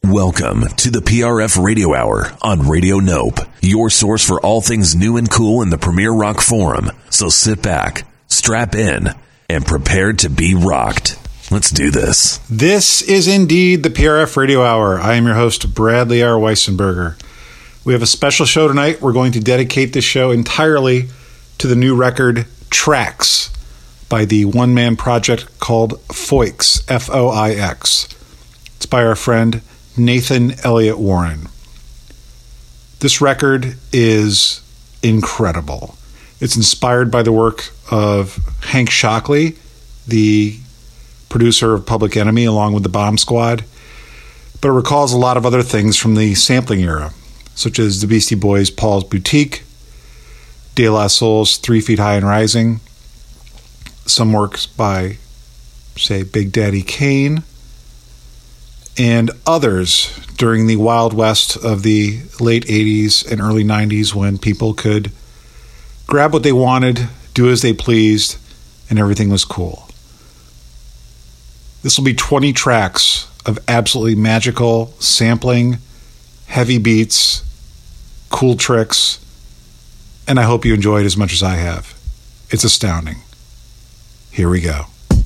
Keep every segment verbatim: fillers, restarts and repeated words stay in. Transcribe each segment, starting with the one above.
Welcome to the P R F Radio Hour on Radio Nope, your source for all things new and cool in the Premier Rock Forum. So sit back, strap in, and prepare to be rocked. Let's do this. This is indeed the P R F Radio Hour. I am your host, Bradley R. Weissenberger. We have a special show tonight. We're going to dedicate this show entirely to the new record, Tracks, by the one-man project called Foix, F O I X. It's by our friend Nathan Elliott Warren. This record is incredible. It's inspired by the work of Hank Shocklee, the producer of Public Enemy, along with the Bomb Squad, but it recalls a lot of other things from the sampling era, such as the Beastie Boys' Paul's Boutique, De La Soul's Three Feet High and Rising, some works by, say, Big Daddy Kane, and others during the Wild West of the late eighties and early nineties, when people could grab what they wanted, do as they pleased, and everything was cool. This will be twenty tracks of absolutely magical sampling, heavy beats, cool tricks, and I hope you enjoy it as much as I have. It's astounding. Here we go.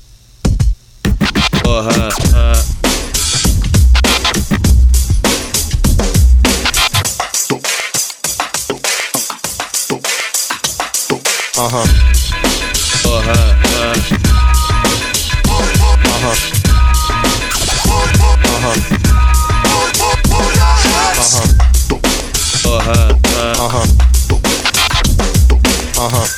Uh-huh, uh. Uh-huh. Uh-huh. Uh. Uh-huh. Uh-huh. Uh-huh. Uh-huh. Uh-huh. Uh-huh.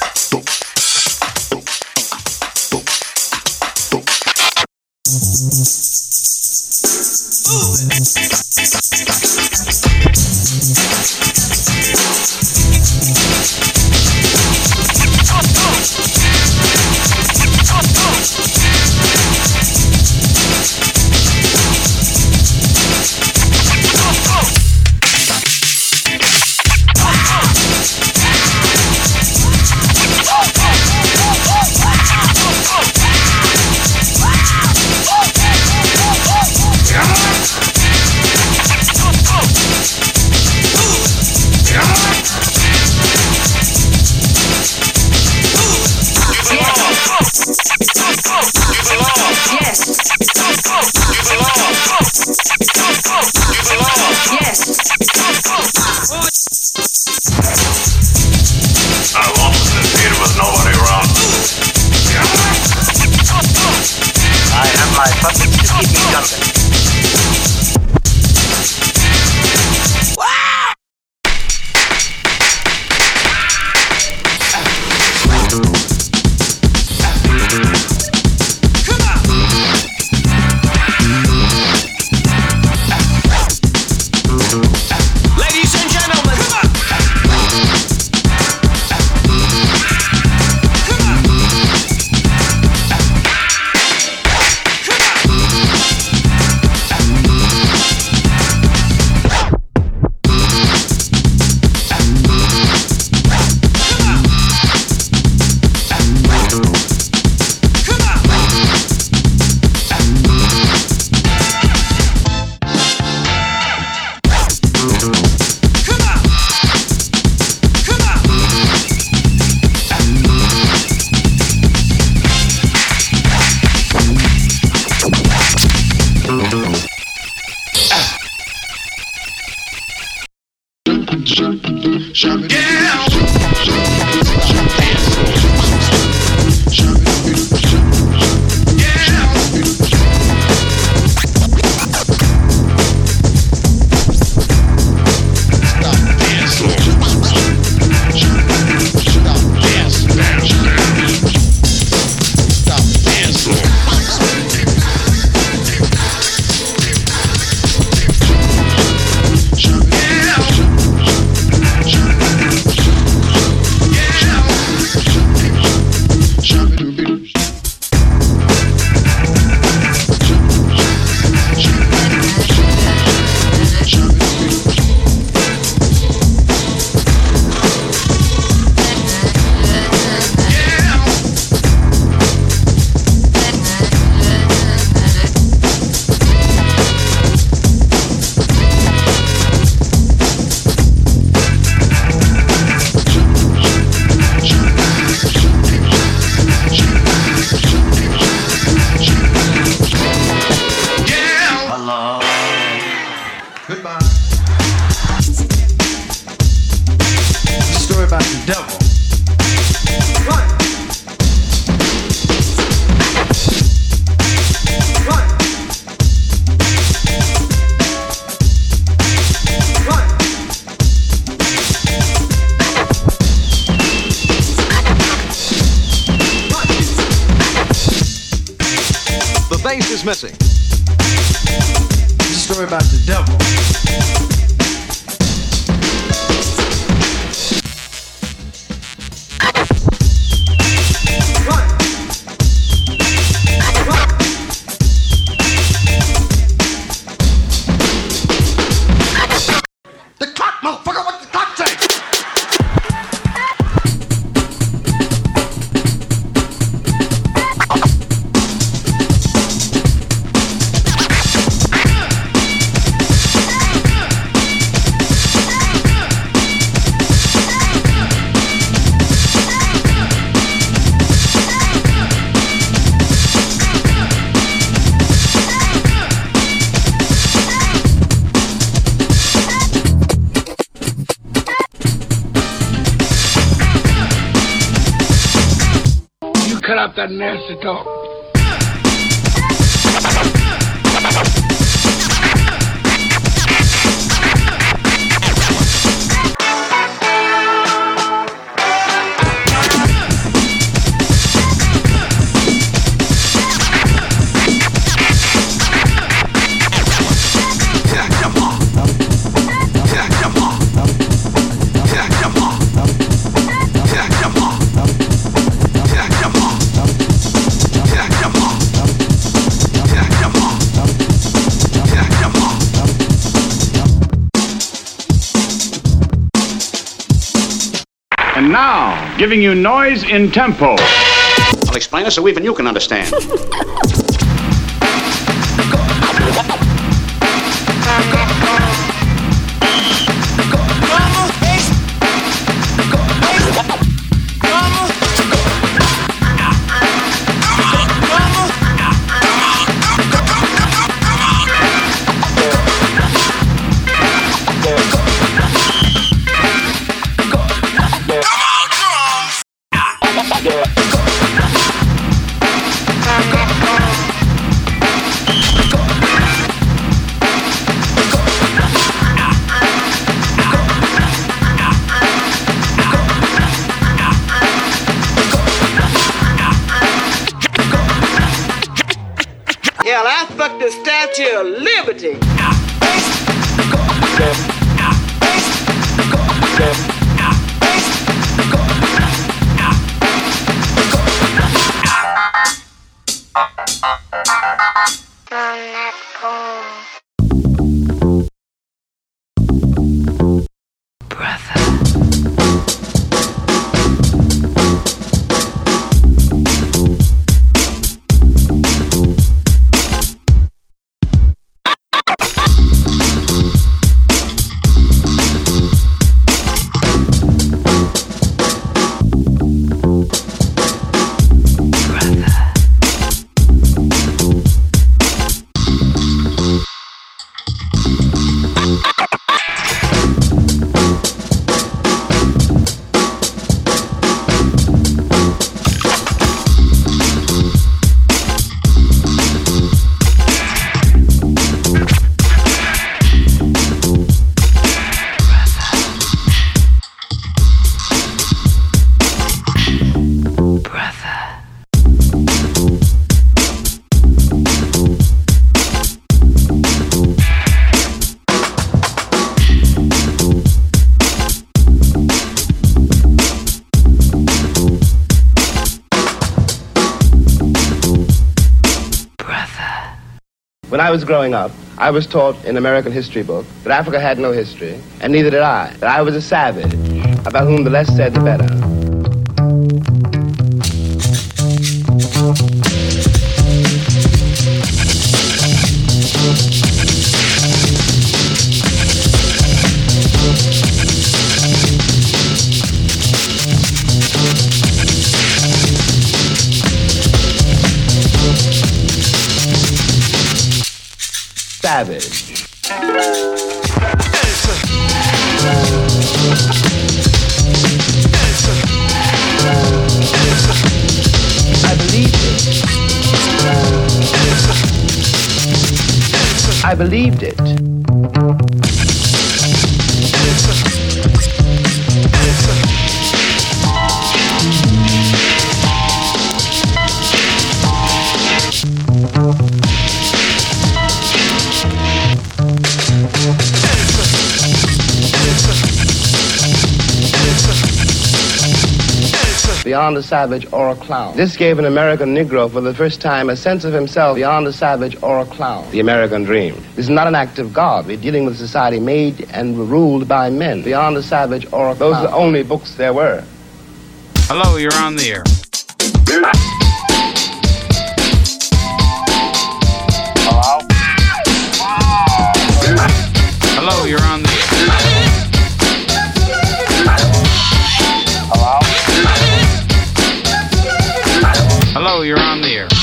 Yeah. Goodbye. Story about the devil. Run. Run. Run. Run. The bass is missing. Story about the devil. Run. Run. The clock, motherfucker, what's the clock say? Cut out that nasty talk. And now, giving you noise in tempo. I'll explain it so even you can understand. Hell, I fucked the Statue of Liberty. When I was growing up, I was taught in American history book that Africa had no history, and neither did I. That I was a savage, about whom the less said the better. Savage. I believed it. Beyond a savage or a clown. This gave an American Negro for the first time a sense of himself beyond a savage or a clown. The American dream. This is not an act of God. We're dealing with a society made and ruled by men. Beyond a savage or a clown. Those are the only books there were. Hello, you're on the air. Hello? Hello, you're on the air. Hello? Hello, you're on the air.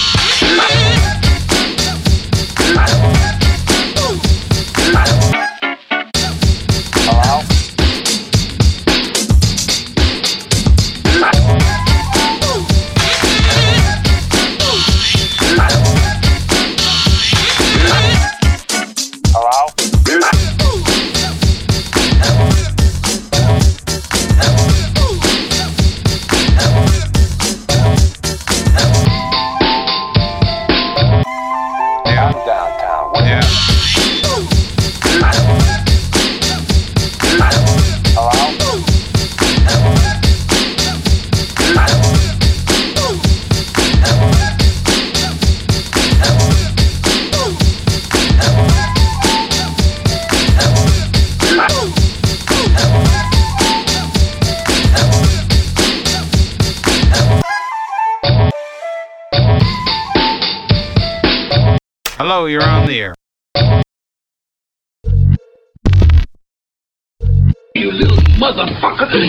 Hello? Hello, you're on the air. You little motherfucker.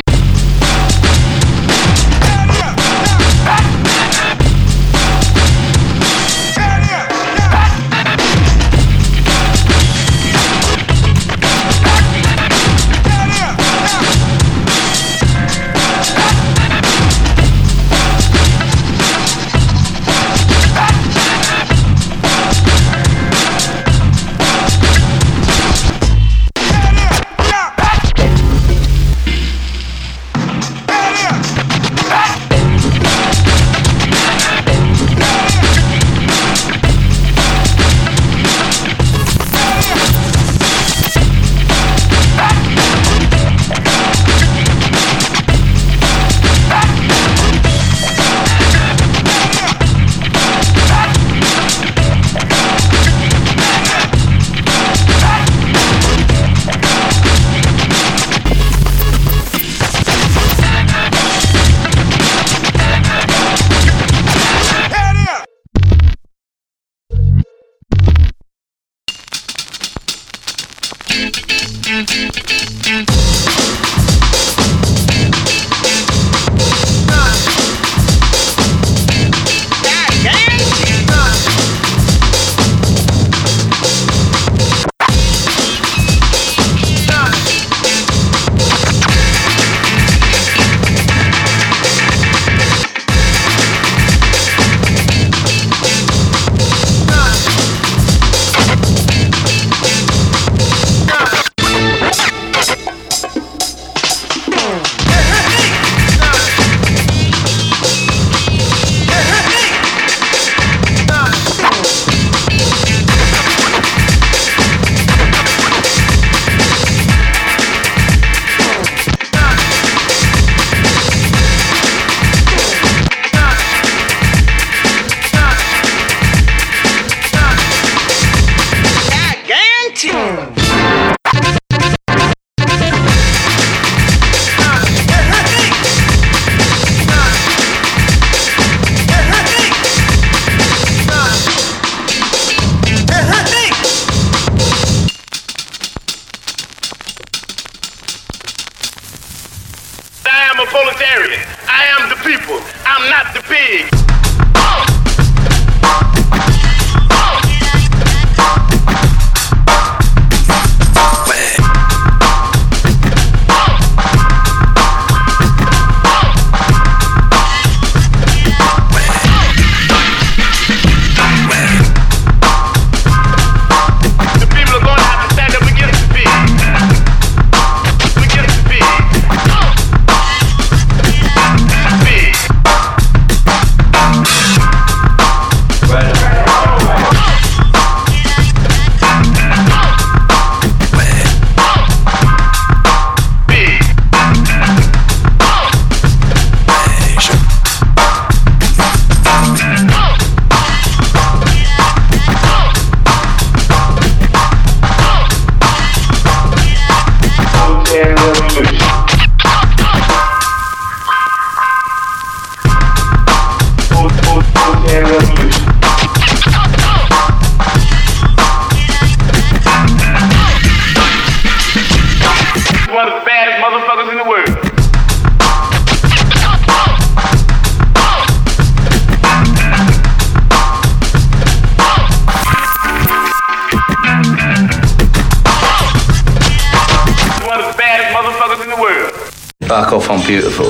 Fuck off, I'm beautiful.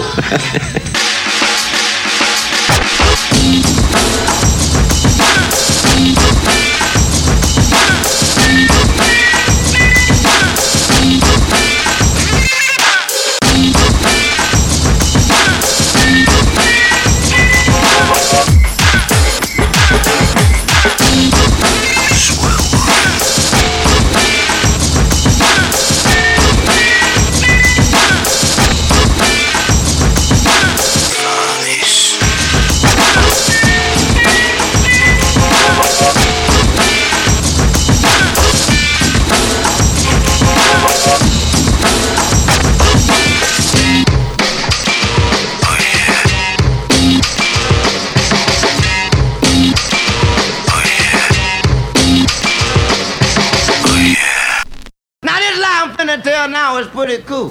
Now it's pretty cool.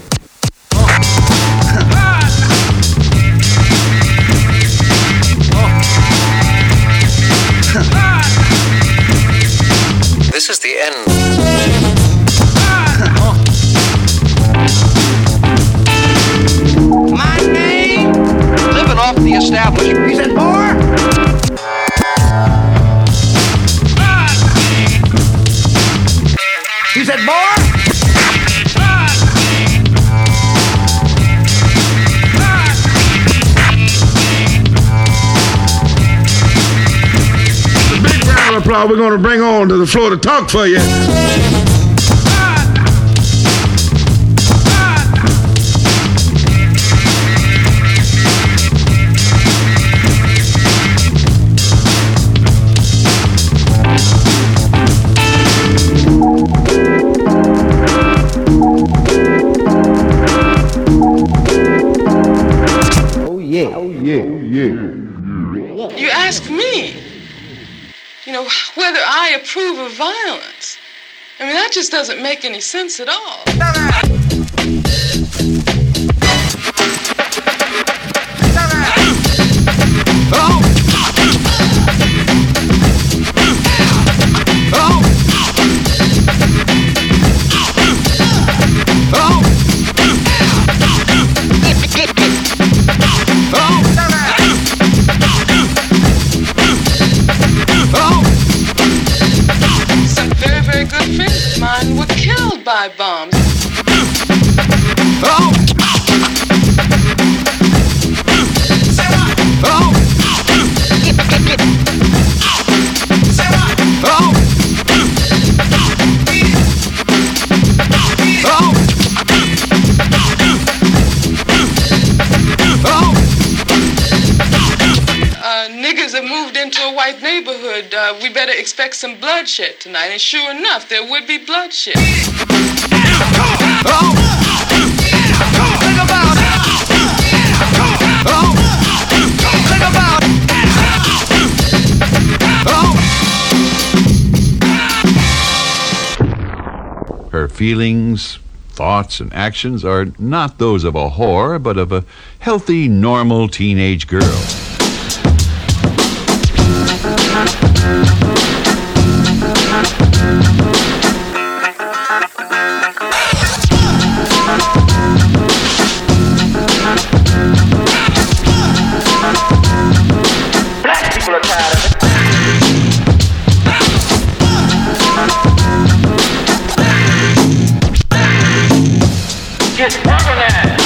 This is the end. My name? Living off the establishment. He said, boy. He said, boy. Applause we're going to bring on to the floor to talk for you. Oh yeah. Oh yeah. Oh yeah. You ask me. You know, whether I approve of violence. I mean, that just doesn't make any sense at all. Oh! Oh! Oh! Some very, very good friends of mine were killed by bombs. Oh! Say what? Oh! Say what? Oh! Oh! Uh, niggas have moved into a white neighborhood. Uh, we better expect some bloodshed tonight. And sure enough, there would be bloodshed. Oh! Think about it! Oh! Think about it! Oh! Her feelings, thoughts, and actions are not those of a whore, but of a healthy, normal teenage girl. Black people are tired of it. Just organize.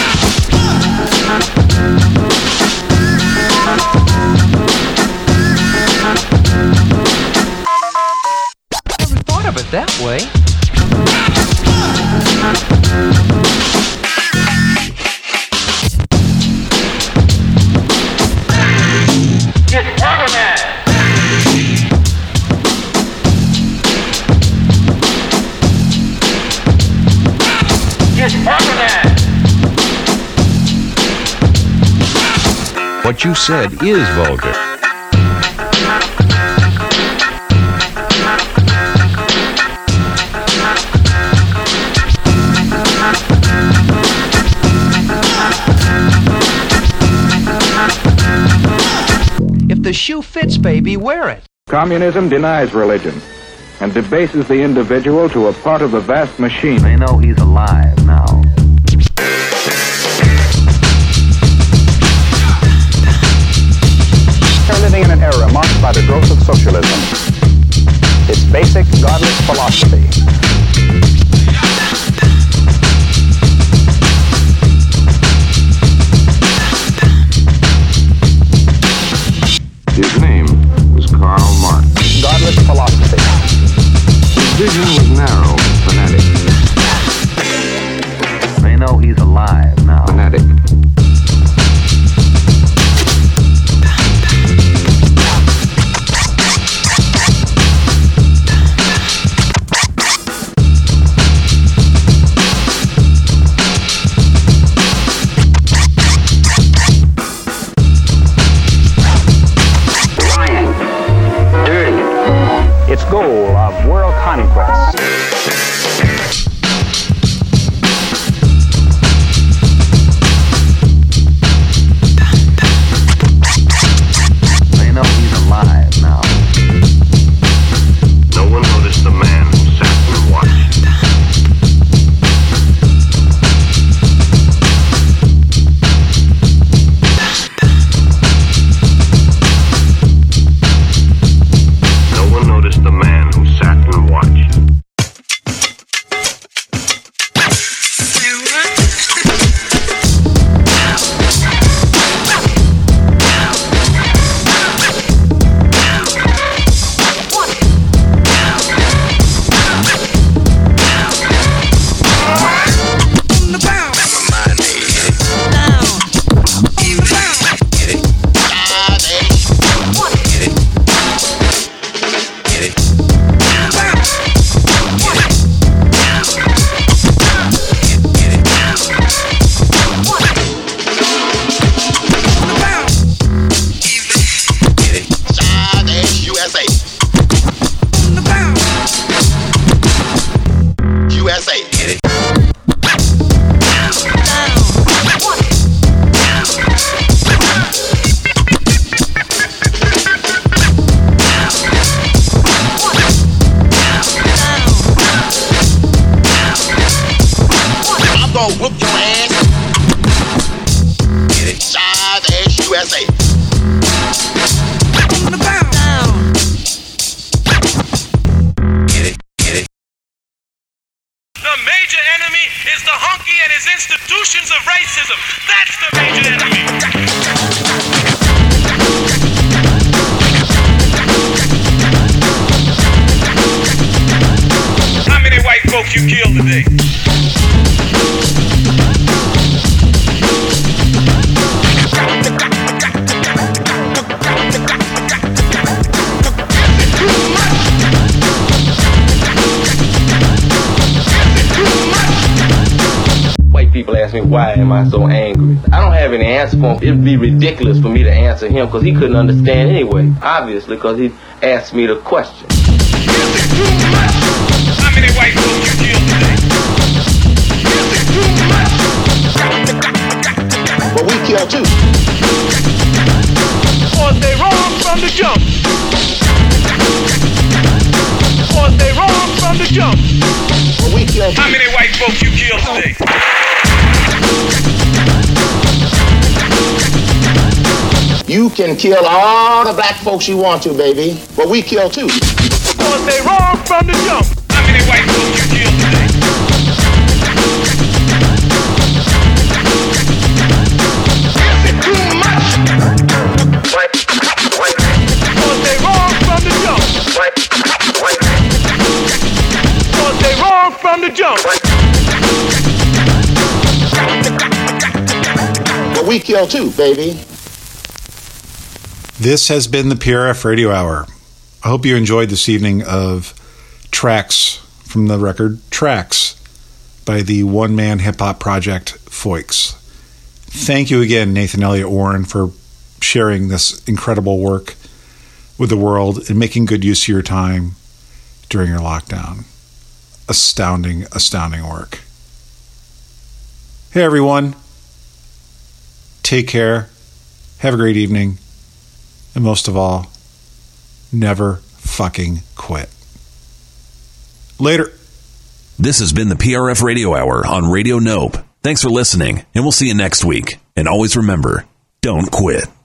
Never thought of it that way. Just organize. Just organize. What you said is vulgar. If the shoe fits, baby, wear it. Communism denies religion and debases the individual to a part of the vast machine. They know he's alive now. living in an era marked by the growth of socialism. Its basic, godless philosophy. His name was Karl Marx. Godless philosophy. His vision was narrow and fanatic. They know he's alive now. Fanatic. Its goal of world conquest. They know he's alive now. No one noticed the man who sat and watched. No one noticed the man who sat and watched. Institutions of racism. That's the major enemy. How many white folks you killed today? People ask me, why am I so angry? I don't have any answer for him. It'd be ridiculous for me to answer him because he couldn't understand anyway. Obviously, because he asked me the question. How many white folks you killed today? But we killed too. Or they wrong from the jump. Or they wrong from the jump. But we killed too. How many white folks you killed today? You can kill all the black folks you want to, baby, but we kill too. Because they wrong from the jump. How many white folks you killed today? Is it too much? White, white. Because they wrong from the jump. White, white. Because they wrong from the jump. But we kill too, baby. This has been the P R F Radio Hour. I hope you enjoyed this evening of tracks from the record Tracks by the one-man hip-hop project Foix. Thank you again, Nathan Elliott Warren, for sharing this incredible work with the world and making good use of your time during your lockdown. Astounding, astounding work. Hey, everyone. Take care. Have a great evening. And most of all, never fucking quit. Later. This has been the P R F Radio Hour on Radio Nope. Thanks for listening, and we'll see you next week. And always remember, don't quit.